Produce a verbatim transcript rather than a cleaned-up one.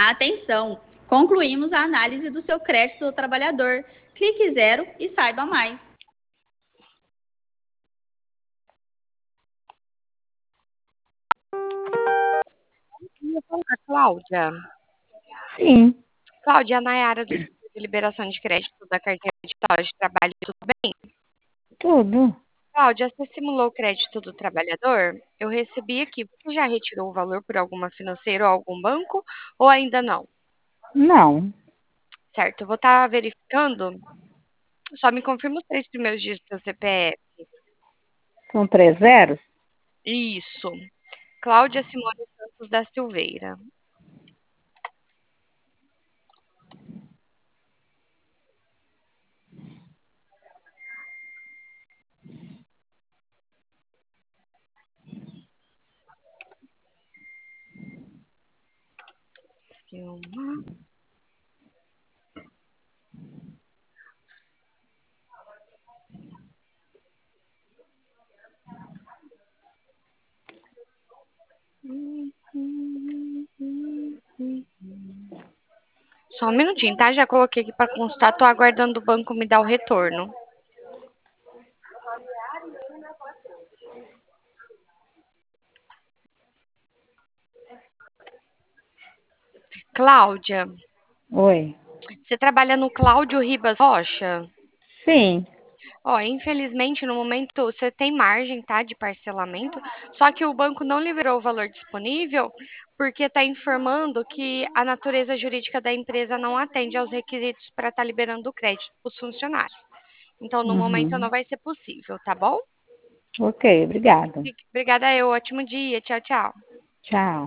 Atenção! Concluímos a análise do seu crédito do trabalhador. Clique zero e saiba mais. Eu falo com a Cláudia. Sim, Cláudia, a Nayara do Serviço de Liberação de Crédito da Carteira Digital de Trabalho, tudo bem? tudo. Cláudia, você simulou o crédito do trabalhador? Eu recebi aqui. Você já retirou o valor por alguma financeira ou algum banco ou ainda não? Não, Certo, eu vou estar verificando. Só me confirma os três primeiros dígitos do seu C P F. são três zeros? Isso. Cláudia Simone Santos da Silveira. Filma. Só um minutinho, tá? Já coloquei aqui para constar. Tô aguardando o banco me dar o retorno. Cláudia, Oi. você trabalha no Cláudio Ribas Rocha? Sim. Ó, infelizmente, no momento você tem margem, tá, de parcelamento, só que o banco não liberou o valor disponível porque está informando que a natureza jurídica da empresa não atende aos requisitos para estar liberando o crédito para os funcionários. Então, no momento não Uhum. vai ser possível, tá bom? Ok, obrigada. Obrigada, eu. Ótimo dia. Tchau, tchau. Tchau.